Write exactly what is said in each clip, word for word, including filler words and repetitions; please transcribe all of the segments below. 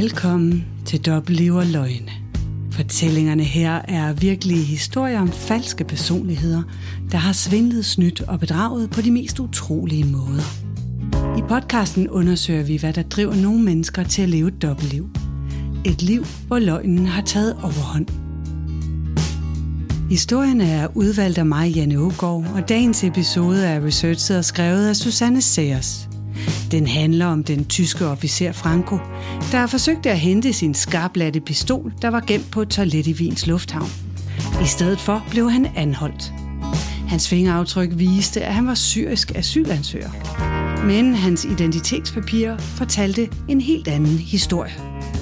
Velkommen til Dobbeltliv og Løgne. Fortællingerne her er virkelige historier om falske personligheder, der har svindlet, snydt og bedraget på de mest utrolige måder. I podcasten undersøger vi, hvad der driver nogle mennesker til at leve et dobbeltliv. Et liv, hvor løgnen har taget overhånd. Historierne er udvalgt af mig, Janne Aagaard, og dagens episode er researchet og skrevet af Susanne Seers. Den handler om den tyske officer Franco, der forsøgte at hente sin skarplatte pistol, der var gemt på et toilet i Wiens lufthavn. I stedet for blev han anholdt. Hans fingeraftryk viste, at han var syrisk asylansøger. Men hans identitetspapirer fortalte en helt anden historie.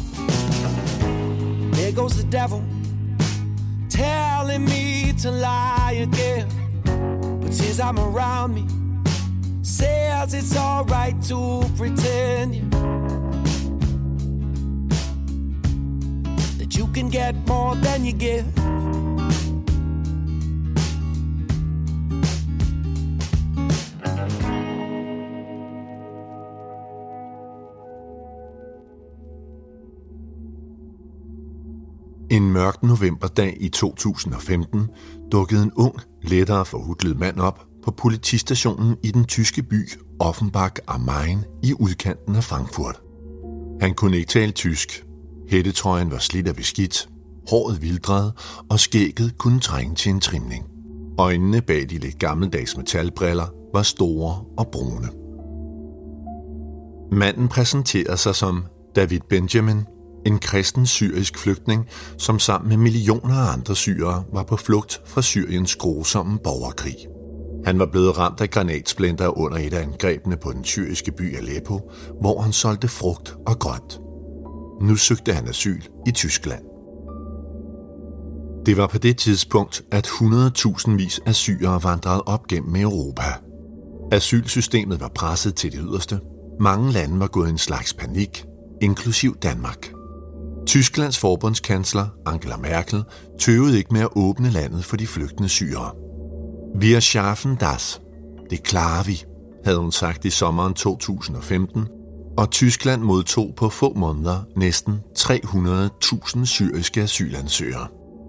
There goes the devil, telling me to lie again. But since I'm around me, says it's all right to pretend, yeah, that you can get more than you give. En mørk novemberdag i to tusind og femten dukkede en ung, lettere forhudlet mand op på politistationen i den tyske by Offenbach am Main i udkanten af Frankfurt. Han kunne ikke tale tysk. Hættetrøjen var slidt og beskidt, håret vildrede, og skægget kunne trænge til en trimning. Øjnene bag de lidt gammeldags metalbriller var store og brune. Manden præsenterede sig som David Benjamin, en kristen syrisk flygtning, som sammen med millioner af andre syrere var på flugt fra Syriens grusomme borgerkrig. Han var blevet ramt af granatsplinter under et af angrebene på den syriske by Aleppo, hvor han solgte frugt og grønt. Nu søgte han asyl i Tyskland. Det var på det tidspunkt, at hundredtusindvis af syrere vandrede op gennem Europa. Asylsystemet var presset til det yderste. Mange lande var gået i en slags panik, inklusiv Danmark. Tysklands forbundskansler Angela Merkel tøvede ikke med at åbne landet for de flygtende syrere. Wir schaffen das. Det klarer vi, havde hun sagt i sommeren to tusind og femten, og Tyskland modtog på få måneder næsten tre hundrede tusind syriske asylansøgere.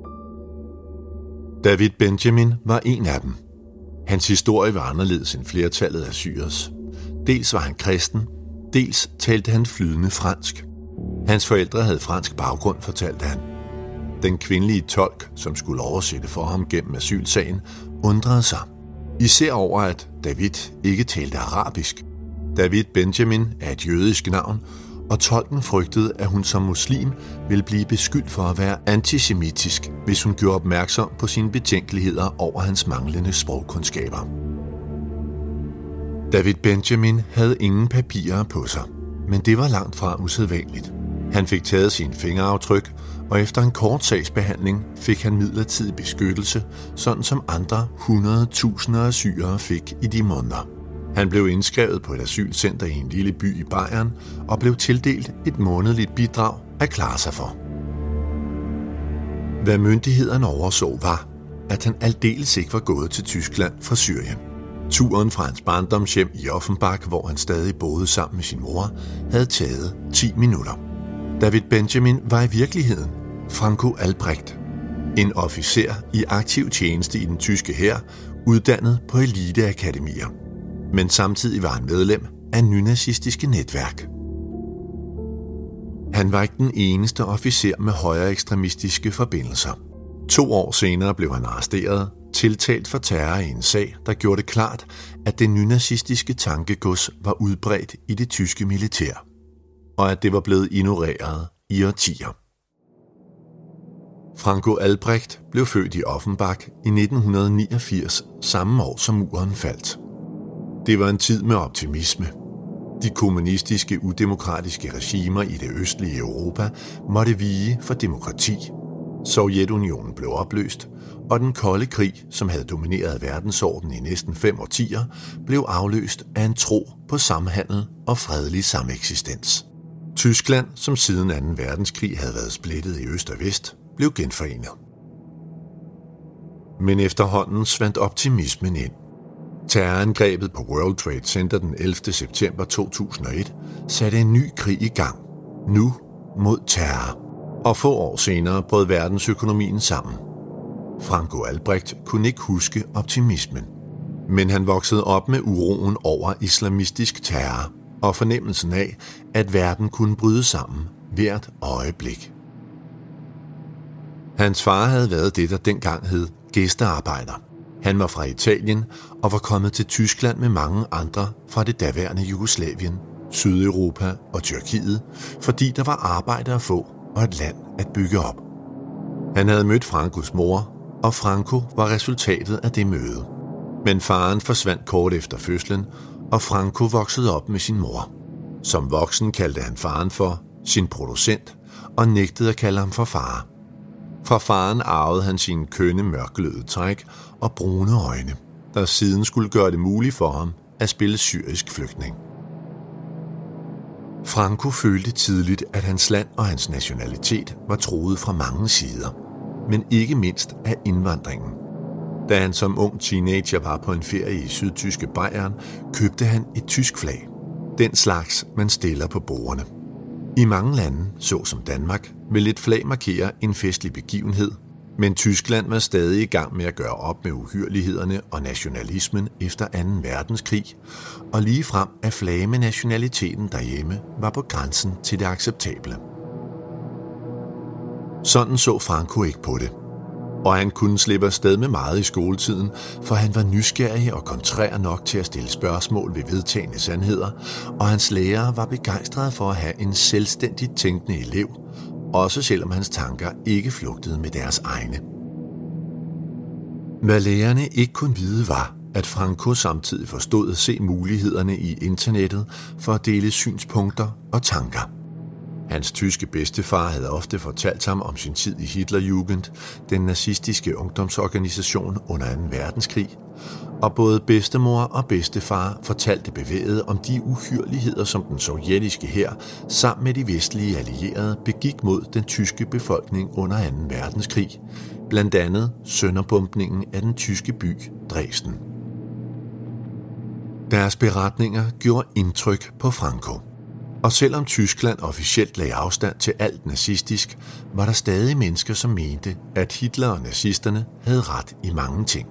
David Benjamin var en af dem. Hans historie var anderledes end flertallet af syreres. Dels var han kristen, dels talte han flydende fransk. Hans forældre havde fransk baggrund, fortalte han. Den kvindelige tolk, som skulle oversætte for ham gennem asylsagen, undrede sig. Især over, at David ikke talte arabisk. David Benjamin er et jødisk navn, og tolken frygtede, at hun som muslim ville blive beskyldt for at være antisemitisk, hvis hun gjorde opmærksom på sine betænkeligheder over hans manglende sprogkundskaber. David Benjamin havde ingen papirer på sig, men det var langt fra usædvanligt. Han fik taget sine fingeraftryk, og efter en kort sagsbehandling fik han midlertidig beskyttelse, sådan som andre hundredtusinder af syrere fik i de måneder. Han blev indskrevet på et asylcenter i en lille by i Bayern og blev tildelt et månedligt bidrag at klare sig for. Hvad myndighederne overså var, at han aldeles ikke var gået til Tyskland fra Syrien. Turen fra hans barndomshjem i Offenbach, hvor han stadig boede sammen med sin mor, havde taget ti minutter. David Benjamin var i virkeligheden Franco Albrecht, en officer i aktiv tjeneste i den tyske hær, uddannet på eliteakademier. Men samtidig var han medlem af nynazistiske netværk. Han var ikke den eneste officer med højere ekstremistiske forbindelser. To år senere blev han arresteret, tiltalt for terror i en sag, der gjorde det klart, at det nynazistiske tankegods var udbredt i det tyske militær, og at det var blevet ignoreret i årtier. Franco Albrecht blev født i Offenbach i nitten niogfirs, samme år som muren faldt. Det var en tid med optimisme. De kommunistiske, udemokratiske regimer i det østlige Europa måtte vige for demokrati. Sovjetunionen blev opløst, og den kolde krig, som havde domineret verdensordenen i næsten fem årtier, blev afløst af en tro på samhandel og fredelig sameksistens. Tyskland, som siden anden verdenskrig havde været splittet i øst og vest, blev genforenet. Men efterhånden svandt optimismen ind. Terrorangrebet på World Trade Center den ellevte september to tusind og et satte en ny krig i gang. Nu mod terror. Og få år senere brød verdensøkonomien sammen. Franco Albrecht kunne ikke huske optimismen. Men han voksede op med uroen over islamistisk terror og fornemmelsen af, at verden kunne bryde sammen hvert øjeblik. Hans far havde været det, der dengang hed gæstearbejder. Han var fra Italien og var kommet til Tyskland med mange andre fra det daværende Jugoslavien, Sydeuropa og Tyrkiet, fordi der var arbejde at få og et land at bygge op. Han havde mødt Francos mor, og Franco var resultatet af det møde. Men faren forsvandt kort efter fødslen, og Franco voksede op med sin mor. Som voksen kaldte han faren for sin producent og nægtede at kalde ham for far. Fra faren arvede han sine kønne mørkløde træk og brune øjne, der siden skulle gøre det muligt for ham at spille syrisk flygtning. Franco følte tidligt, at hans land og hans nationalitet var truet fra mange sider, men ikke mindst af indvandringen. Da han som ung teenager var på en ferie i sydtyske Bayern, købte han et tysk flag. Den slags, man stiller på bordene. I mange lande, såsom Danmark, vil et flag markere en festlig begivenhed, men Tyskland var stadig i gang med at gøre op med uhyrlighederne og nationalismen efter anden verdenskrig, og ligefrem at flage med nationaliteten derhjemme var på grænsen til det acceptable. Sådan så Franco ikke på det, og han kunne slippe afsted med meget i skoletiden, for han var nysgerrig og kontrær nok til at stille spørgsmål ved vedtagne sandheder, og hans lærere var begejstrede for at have en selvstændigt tænkende elev, også selvom hans tanker ikke flugtede med deres egne. Hvad lærerne ikke kunne vide var, at Franco samtidig forstod at se mulighederne i internettet for at dele synspunkter og tanker. Hans tyske bedstefar havde ofte fortalt ham om sin tid i Hitlerjugend, den nazistiske ungdomsorganisation under anden verdenskrig, og både bedstemor og bedstefar fortalte bevæget om de uhyrligheder, som den sovjetiske hær sammen med de vestlige allierede begik mod den tyske befolkning under anden verdenskrig, blandt andet sønderbombningen af den tyske by Dresden. Deres beretninger gjorde indtryk på Franco. Og selvom Tyskland officielt lagde afstand til alt nazistisk, var der stadig mennesker, som mente, at Hitler og nazisterne havde ret i mange ting.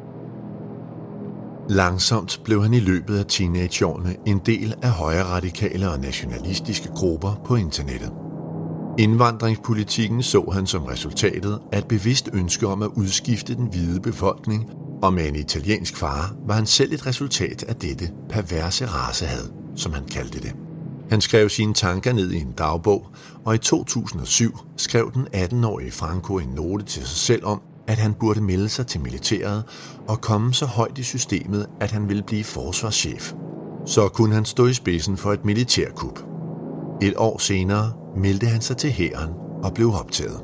Langsomt blev han i løbet af teenageårene en del af højreradikale og nationalistiske grupper på internettet. Indvandringspolitikken så han som resultatet af et bevidst ønske om at udskifte den hvide befolkning, og med en italiensk far var han selv et resultat af dette perverse racehad, som han kaldte det. Han skrev sine tanker ned i en dagbog, og i to tusind og syv skrev den atten-årige Franco en note til sig selv om, at han burde melde sig til militæret og komme så højt i systemet, at han ville blive forsvarschef. Så kunne han stå i spidsen for et militærkup. Et år senere meldte han sig til hæren og blev optaget.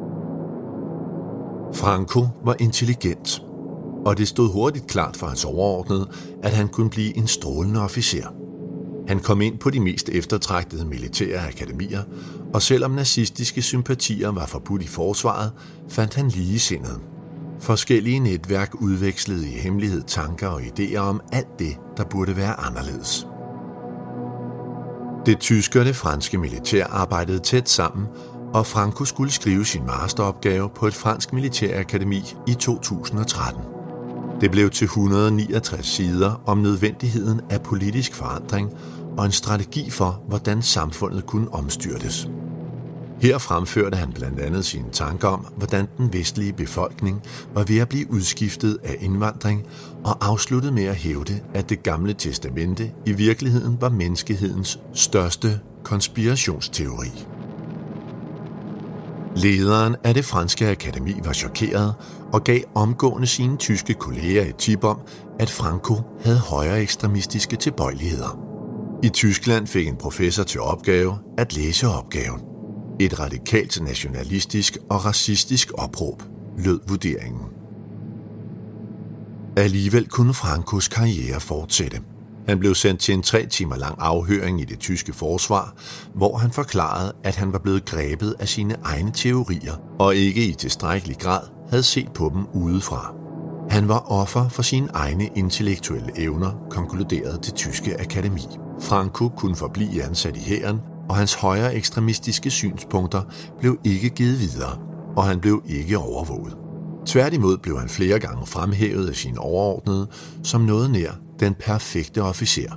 Franco var intelligent, og det stod hurtigt klart for hans overordnede, at han kunne blive en strålende officer. Han kom ind på de mest eftertragtede militære akademier, og selvom nazistiske sympatier var forbudt i forsvaret, fandt han ligesindede. Forskellige netværk udvekslede i hemmelighed tanker og idéer om alt det, der burde være anderledes. Det tyske og det franske militær arbejdede tæt sammen, og Franco skulle skrive sin masteropgave på et fransk militærakademi i to tusind og tretten. Det blev til et hundrede og niogtres sider om nødvendigheden af politisk forandring og en strategi for, hvordan samfundet kunne omstyrtes. Her fremførte han blandt andet sine tanker om, hvordan den vestlige befolkning var ved at blive udskiftet af indvandring, og afsluttede med at hævde, at det gamle testamente i virkeligheden var menneskehedens største konspirationsteori. Lederen af det franske akademi var chokeret og gav omgående sine tyske kolleger et tip om, at Franco havde højere ekstremistiske tilbøjeligheder. I Tyskland fik en professor til opgave at læse opgaven. Et radikalt nationalistisk og racistisk opråb, lød vurderingen. Alligevel kunne Francos karriere fortsætte. Han blev sendt til en tre timer lang afhøring i det tyske forsvar, hvor han forklarede, at han var blevet grebet af sine egne teorier og ikke i tilstrækkelig grad havde set på dem udefra. Han var offer for sine egne intellektuelle evner, konkluderede det tyske akademi. Franco kunne forblive ansat i hæren, og hans højere ekstremistiske synspunkter blev ikke givet videre, og han blev ikke overvåget. Tværtimod blev han flere gange fremhævet af sine overordnede som noget nær den perfekte officer.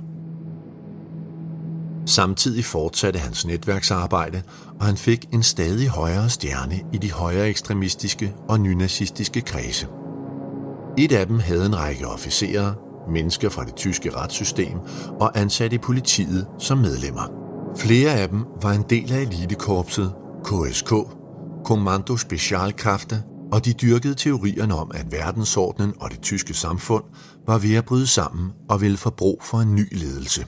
Samtidig fortsatte hans netværksarbejde, og han fik en stadig højere stjerne i de højere ekstremistiske og nynazistiske kredse. Et af dem havde en række officerer, mennesker fra det tyske retssystem og ansatte i politiet som medlemmer. Flere af dem var en del af elitekorpset K S K, Kommando Spezialkräfte, og de dyrkede teorierne om, at verdensordenen og det tyske samfund var ved at bryde sammen og ville få brug for en ny ledelse.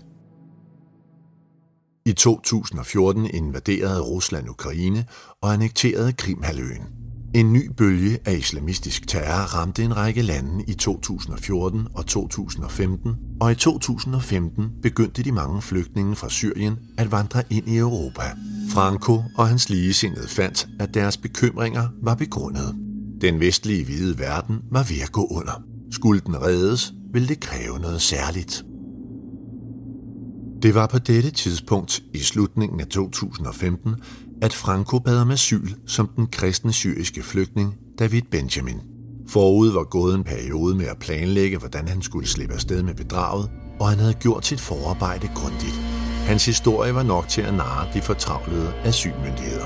I to tusind og fjorten invaderede Rusland Ukraine og annekterede Krimhalvøen. En ny bølge af islamistisk terror ramte en række lande i to tusind og fjorten og to tusind og femten, og i to tusind og femten begyndte de mange flygtninge fra Syrien at vandre ind i Europa. Franco og hans ligesindede fandt, at deres bekymringer var begrundede. Den vestlige hvide verden var ved at gå under. Skulle den reddes, ville det kræve noget særligt. Det var på dette tidspunkt i slutningen af to tusind og femten, at Franco bad om asyl som den kristne syriske flygtning David Benjamin. Forud var gået en periode med at planlægge, hvordan han skulle slippe afsted med bedraget, og han havde gjort sit forarbejde grundigt. Hans historie var nok til at narre de fortravlede asylmyndigheder.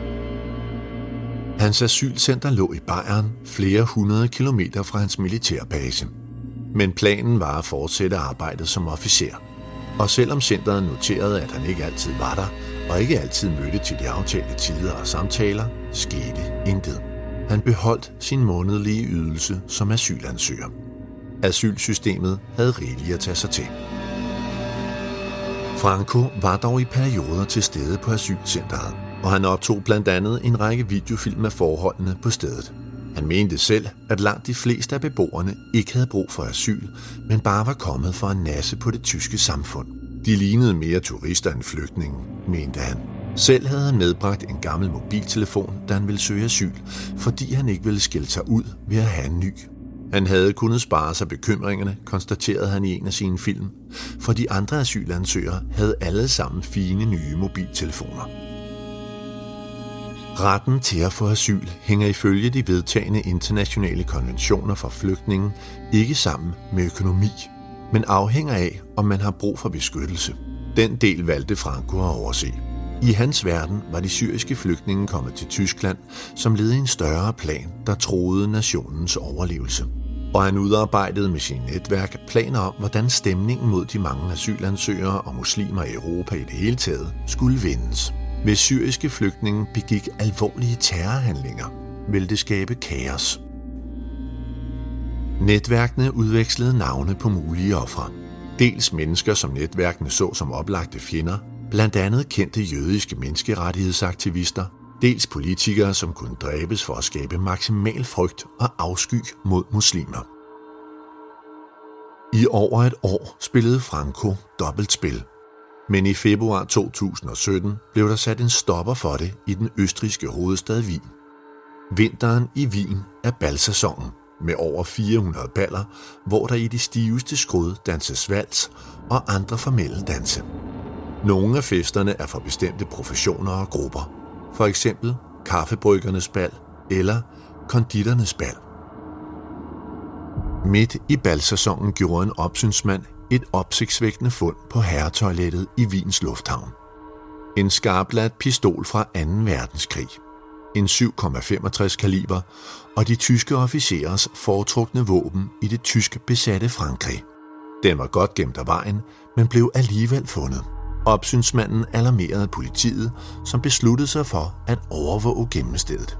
Hans asylcenter lå i Bayern, flere hundrede kilometer fra hans militærbase. Men planen var at fortsætte arbejdet som officer. Og selvom centret noterede, at han ikke altid var der, og ikke altid mødte til de aftalte tider og samtaler, skete intet. Han beholdt sin månedlige ydelse som asylansøger. Asylsystemet havde rigeligt at tage sig til. Franco var dog i perioder til stede på asylcentret, og han optog blandt andet en række videofilm af forholdene på stedet. Han mente selv, at langt de fleste af beboerne ikke havde brug for asyl, men bare var kommet for at nasse på det tyske samfund. De lignede mere turister end flygtninge, mente han. Selv havde han medbragt en gammel mobiltelefon, da han ville søge asyl, fordi han ikke ville skille sig ud ved at have en ny. Han havde kunnet spare sig bekymringerne, konstaterede han i en af sine film, for de andre asylansøgere havde alle sammen fine nye mobiltelefoner. Retten til at få asyl hænger ifølge de vedtagne internationale konventioner for flygtninge ikke sammen med økonomi, men afhænger af, om man har brug for beskyttelse. Den del valgte Franco at overse. I hans verden var de syriske flygtninge kommet til Tyskland som led i en større plan, der troede nationens overlevelse. Og han udarbejdede med sin netværk planer om, hvordan stemningen mod de mange asylansøgere og muslimer i Europa i det hele taget skulle vendes. Hvis syriske flygtninge begik alvorlige terrorhandlinger, ville det skabe kaos. Netværkene udvekslede navne på mulige ofre. Dels mennesker, som netværkene så som oplagte fjender, blandt andet kendte jødiske menneskerettighedsaktivister, dels politikere, som kunne dræbes for at skabe maksimal frygt og afsky mod muslimer. I over et år spillede Franco dobbeltspil, men i februar to tusind og sytten blev der sat en stopper for det i den østrigske hovedstad Wien. Vinteren i Wien er balsæsonen med over fire hundrede baller, hvor der i de stiveste skrud danses vals og andre formelle danse. Nogle af festerne er for bestemte professioner og grupper, for eksempel kaffebryggernes bal eller konditornes bal. Midt i balsæsonen gjorde en opsynsmand et opsigtsvækkende fund på herretoilettet i Wiens lufthavn. En skarpladt pistol fra anden verdenskrig, en syv komma femogtres kaliber og de tyske officerers foretrukne våben i det tysk besatte Frankrig. Den var godt gemt af vejen, men blev alligevel fundet. Opsynsmanden alarmerede politiet, som besluttede sig for at overvåge gemmestedet.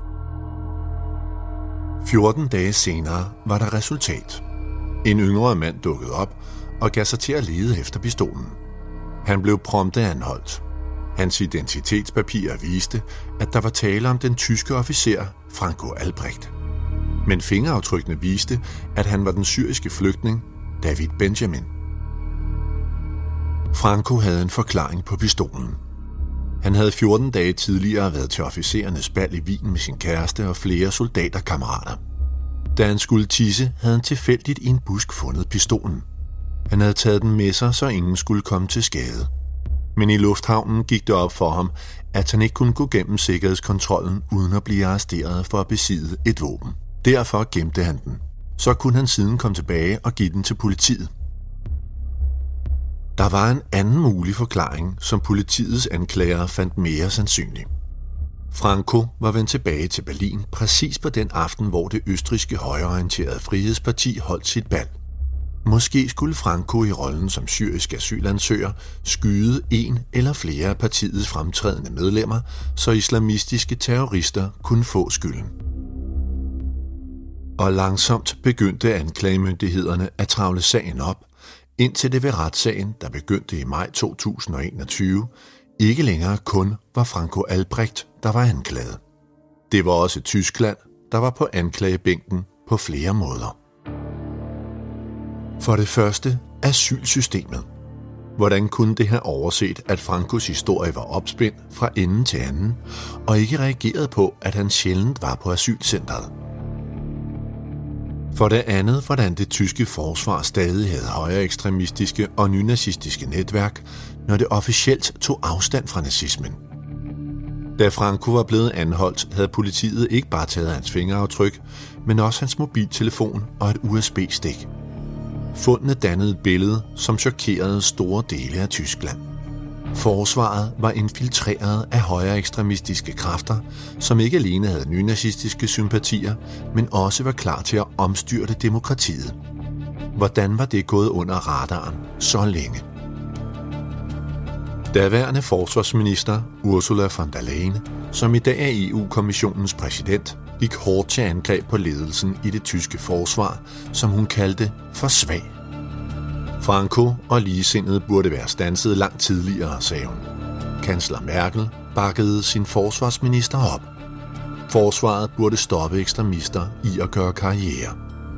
fjorten dage senere var der resultat. En yngre mand dukkede op og gav sig til at lede efter pistolen. Han blev prompte anholdt. Hans identitetspapirer viste, at der var tale om den tyske officer Franco Albrecht. Men fingeraftrykkene viste, at han var den syriske flygtning David Benjamin. Franco havde en forklaring på pistolen. Han havde fjorten dage tidligere været til officerernes bal i Wien med sin kæreste og flere soldaterkammerater. Da han skulle tisse, havde han tilfældigt i en busk fundet pistolen. Han havde taget den med sig, så ingen skulle komme til skade. Men i lufthavnen gik det op for ham, at han ikke kunne gå gennem sikkerhedskontrollen uden at blive arresteret for at besidde et våben. Derfor gemte han den. Så kunne han siden komme tilbage og give den til politiet. Der var en anden mulig forklaring, som politiets anklagere fandt mere sandsynlig. Franco var vendt tilbage til Berlin præcis på den aften, hvor det østrigske højreorienterede Frihedsparti holdt sit bal. Måske skulle Franco i rollen som syrisk asylansøger skyde en eller flere af partiets fremtrædende medlemmer, så islamistiske terrorister kunne få skylden. Og langsomt begyndte anklagemyndighederne at travle sagen op, indtil det ved retssagen, der begyndte i maj to tusind og enogtyve, ikke længere kun var Franco Albrecht, der var anklaget. Det var også Tyskland, der var på anklagebænken på flere måder. For det første, asylsystemet. Hvordan kunne det have overset, at Francos historie var opspændt fra ende til anden, og ikke reageret på, at han sjældent var på asylcentret? For det andet, hvordan det tyske forsvar stadig havde højere ekstremistiske og nynazistiske netværk, når det officielt tog afstand fra nazismen. Da Franco var blevet anholdt, havde politiet ikke bare taget hans fingeraftryk, men også hans mobiltelefon og et U S B-stik. Fundene dannede et billede, som chokerede store dele af Tyskland. Forsvaret var infiltreret af højere ekstremistiske kræfter, som ikke alene havde nynazistiske sympatier, men også var klar til at omstyrte demokratiet. Hvordan var det gået under radaren så længe? Daværende forsvarsminister Ursula von der Leyen, som i dag er E U-kommissionens præsident, gik hårdt til angreb på ledelsen i det tyske forsvar, som hun kaldte for svag. Franco og ligesindede burde være standset langt tidligere, sagde hun. Kansler Merkel bakkede sin forsvarsminister op. Forsvaret burde stoppe ekstremister i at gøre karriere.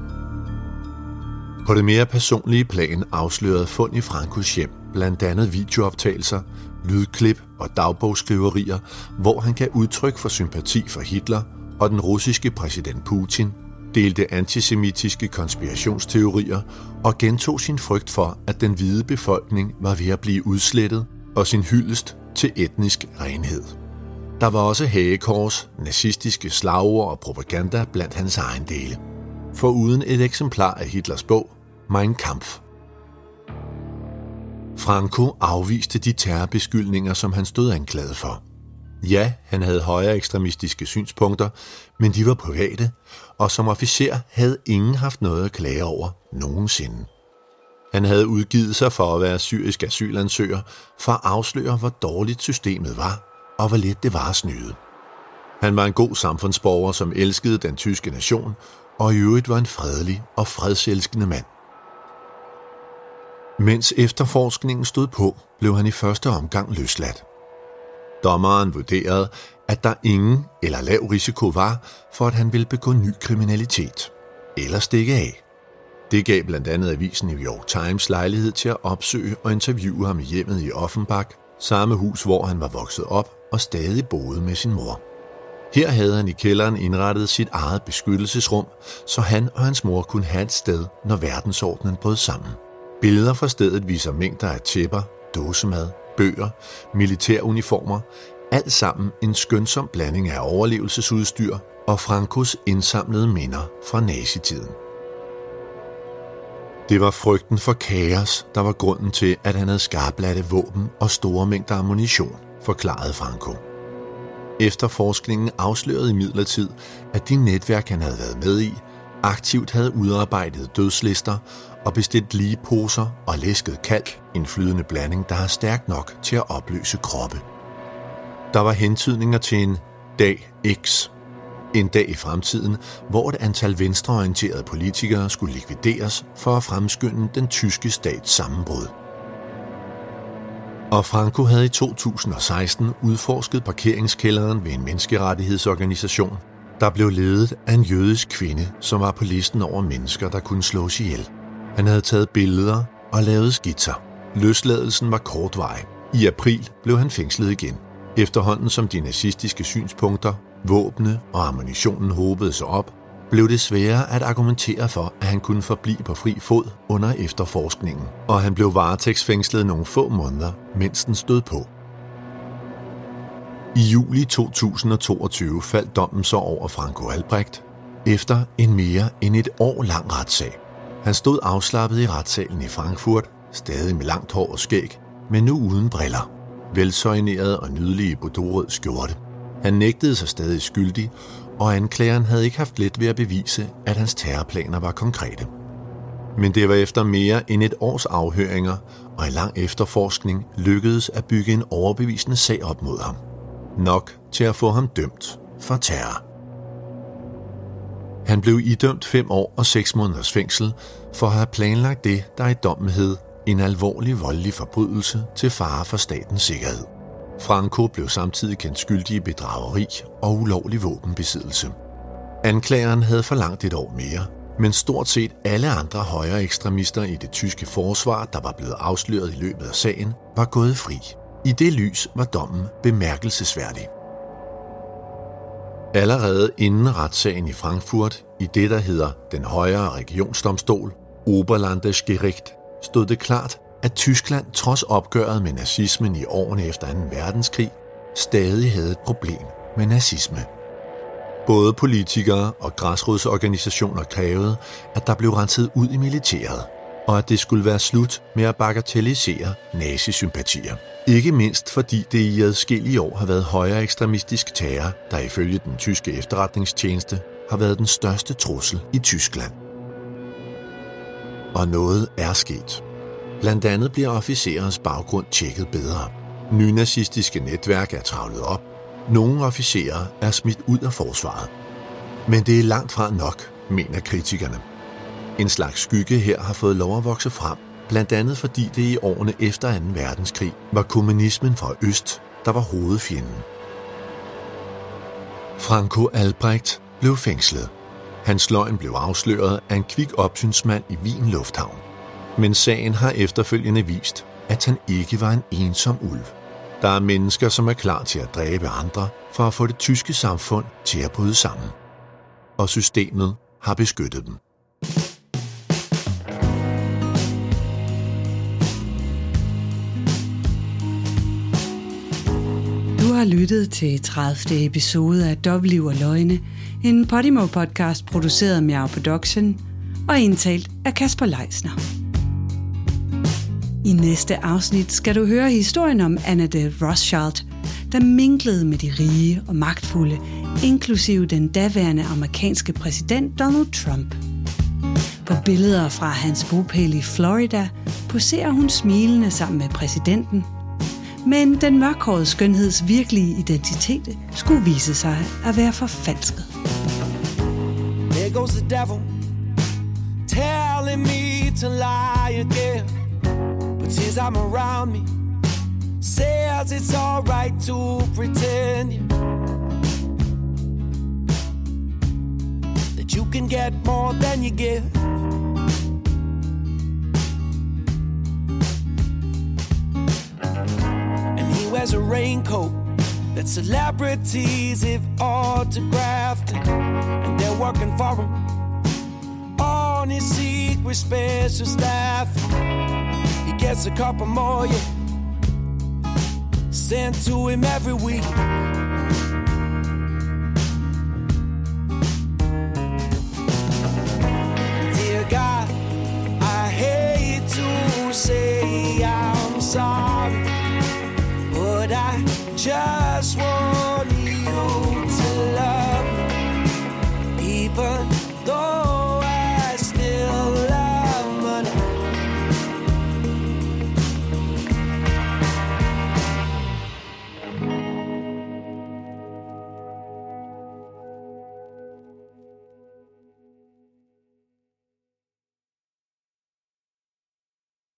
På det mere personlige plan afslørede fund i Francos hjem blandt andet videooptagelser, lydklip og dagbogsskriverier, hvor han gav udtryk for sympati for Hitler og den russiske præsident Putin, delte antisemitiske konspirationsteorier og gentog sin frygt for, at den hvide befolkning var ved at blive udslettet, og sin hyldest til etnisk renhed. Der var også hagekors, nazistiske slagord og propaganda blandt hans egen dele. Foruden et eksemplar af Hitlers bog, Mein Kampf. Franco afviste de terrorbeskyldninger, som han stod anklaget for. Ja, han havde højere ekstremistiske synspunkter, men de var private, og som officer havde ingen haft noget at klage over nogensinde. Han havde udgivet sig for at være syrisk asylansøger for at afsløre, hvor dårligt systemet var, og hvor let det var at snyde. Han var en god samfundsborger, som elskede den tyske nation, og i øvrigt var en fredelig og fredselskende mand. Mens efterforskningen stod på, blev han i første omgang løsladt. Dommeren vurderede, at der ingen eller lav risiko var for, at han ville begå ny kriminalitet eller stikke af. Det gav blandt andet avisen New York Times lejlighed til at opsøge og interviewe ham i hjemmet i Offenbach, samme hus, hvor han var vokset op og stadig boede med sin mor. Her havde han i kælderen indrettet sit eget beskyttelsesrum, så han og hans mor kunne have et sted, når verdensordenen brød sammen. Billeder fra stedet viser mængder af tæpper, dåsemad, bøger, militæruniformer, alt sammen en skønsom blanding af overlevelsesudstyr og Francos indsamlede minder fra nazitiden. Det var frygten for kaos, der var grunden til, at han havde skarpladte våben og store mængder ammunition, forklarede Franco. Efterforskningen afslørede imidlertid, at de netværk, han havde været med i, aktivt havde udarbejdet dødslister og bestilt ligeposer og læsket kalk, en flydende blanding, der er stærk nok til at opløse kroppe. Der var hentydninger til en dag X, en dag i fremtiden, hvor et antal venstreorienterede politikere skulle likvideres for at fremskynde den tyske stats sammenbrud. Og Franco havde i to tusind og seksten udforsket parkeringskælderen ved en menneskerettighedsorganisation, der blev ledet af en jødisk kvinde, som var på listen over mennesker, der kunne slås ihjel. Han havde taget billeder og lavet skitser. Løsladelsen var kortvarig. I april blev han fængslet igen. Efterhånden som de nazistiske synspunkter, våbne og ammunitionen hobede sig op, blev det sværere at argumentere for, at han kunne forblive på fri fod under efterforskningen, og han blev varetægtsfængslet nogle få måneder, mens den stod på. I juli to tusind og toogtyve faldt dommen så over Franco Albrecht, efter en mere end et år lang retssag. Han stod afslappet i retssalen i Frankfurt, stadig med langt hår og skæg, men nu uden briller, velsøjneret og nydelig i bordeauxrød skjorte. Han nægtede sig stadig skyldig, og anklageren havde ikke haft let ved at bevise, at hans terrorplaner var konkrete. Men det var efter mere end et års afhøringer og en lang efterforskning lykkedes at bygge en overbevisende sag op mod ham. Nok til at få ham dømt for terror. Han blev idømt fem år og seks måneders fængsel for at have planlagt det, der i dommen hed en alvorlig voldelig forbrydelse til fare for statens sikkerhed. Franco blev samtidig kendt skyldig i bedrageri og ulovlig våbenbesiddelse. Anklageren havde forlangt et år mere, men stort set alle andre højre ekstremister i det tyske forsvar, der var blevet afsløret i løbet af sagen, var gået fri. I det lys var dommen bemærkelsesværdig. Allerede inden retssagen i Frankfurt, i det der hedder den højere regionsdomstol, Oberlandesgericht, stod det klart, at Tyskland trods opgøret med nazismen i årene efter anden verdenskrig, stadig havde et problem med nazisme. Både politikere og græsrodsorganisationer krævede, at der blev renset ud i militæret, og at det skulle være slut med at bagatellisere nazisympatier. Ikke mindst fordi det i adskillige år har været højere ekstremistisk terror, der ifølge den tyske efterretningstjeneste har været den største trussel i Tyskland. Og noget er sket. Blandt andet bliver officerers baggrund tjekket bedre. Nynazistiske netværk er travlet op. Nogle officerer er smidt ud af forsvaret. Men det er langt fra nok, mener kritikerne. En slags skygge her har fået lov at vokse frem, blandt andet fordi det i årene efter anden verdenskrig var kommunismen fra øst, der var hovedfjenden. Franco Albrecht blev fængslet. Hans løgn blev afsløret af en kvik opsynsmand i Wien Lufthavn. Men sagen har efterfølgende vist, at han ikke var en ensom ulv. Der er mennesker, som er klar til at dræbe andre for at få det tyske samfund til at bryde sammen. Og systemet har beskyttet dem. Du har lyttet til tredivte episode af Dobbeltliv og Løgne, en Podimo-podcast produceret af Miao Production og indtalt af Kasper Leisner. I næste afsnit skal du høre historien om Annette Rothschild, der minglede med de rige og magtfulde, inklusive den daværende amerikanske præsident Donald Trump. På billeder fra hans bopæl i Florida poserer hun smilende sammen med præsidenten, men den mørkhårede skønheds virkelige identitet skulle vise sig at være forfalsket. There goes the devil, telling me to lie again. But since I'm around me, says it's alright to pretend, yeah, that you can get more than you give. And he wears a raincoat that celebrities have autographed, and they're working for him on his secret special staff. He gets a couple more, yeah, sent to him every week. Dear God, I hate to say I'm sorry, but I just